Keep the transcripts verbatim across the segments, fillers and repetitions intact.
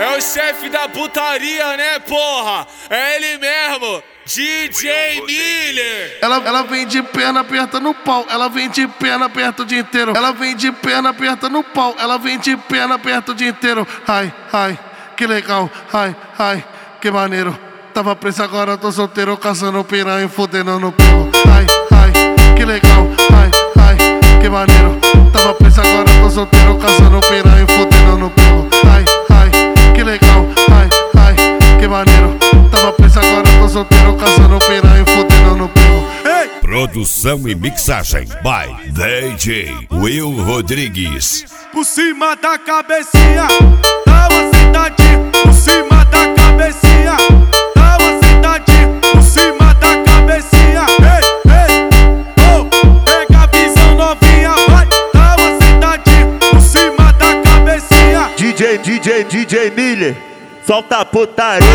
É o chefe da putaria, né, porra? É ele mesmo, D J Miller. Ela, ela vem de perna aperta no pau, ela vem de perna aperta o dia inteiro. Ela vem de perna aperta no pau, ela vem de perna aperta o dia inteiro. Ai, ai, que legal, ai, ai, que maneiro. Tava preso, agora tô solteiro, caçando piranha e fudendo no pulo. Ai, ai, que legal, ai, ai, que maneiro. Tava preso, agora tô solteiro, caçando piranha e fudendo no pulo. Ai, ai, que legal, ai, ai, que maneiro. Tava preso, agora tô solteiro, caçando piranha e fudendo no pulo. Ei! Produção e mixagem by D J Will Rodrigues. Por cima da cabecinha, dá uma sentadinha. Por cima da cabecinha, dá uma sentadinha. Por cima da cabecinha, ei, ei, oh, pega a visão novinha, vai, dá uma sentadinha. Por cima da cabecinha. D J, D J, D J Miller, solta a putaria.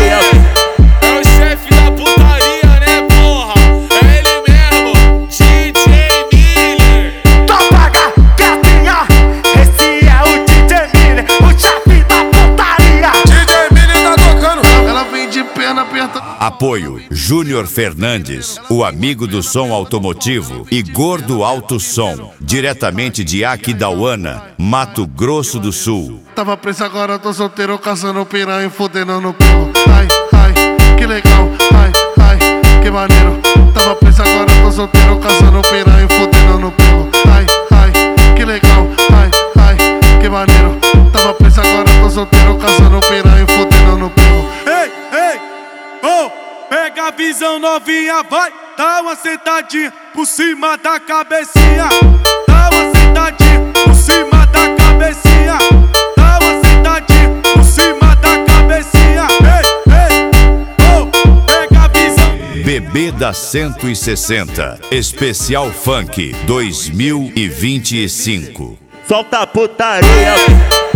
É o chefe da putaria, né, porra? É ele mesmo, D J Miller. Topaga, gatinha, esse é o D J Miller, o chefe da putaria. D J Miller tá tocando. Ela vem de perna aperta. Apoio Júnior Fernandes, o amigo do som automotivo, e Gordo Alto Som, diretamente de Aquidauana, Mato Grosso do Sul. Tava preso, agora tô solteiro, caçando piranha e fudendo no pulo. Ai, ai, que legal, ai, ai, que maneiro. Tava preso, agora tô solteiro, caçando piranha e fudendo no pulo. Ai, ai, que legal, ai, ai, que maneiro. Tava preso, agora tô solteiro, caçando piranha e fudendo no pulo. Ei, ei, oh, pega a visão novinha, vai, dá uma sentadinha. Por cima da cabecinha, dá uma sentadinha. Por cima da cabecinha, dá uma sentadinha. Por cima da cabecinha, ei, ei, oh, pega a visão. Bebida cento e sessenta, Especial Funk dois mil e vinte e cinco. Solta a putaria.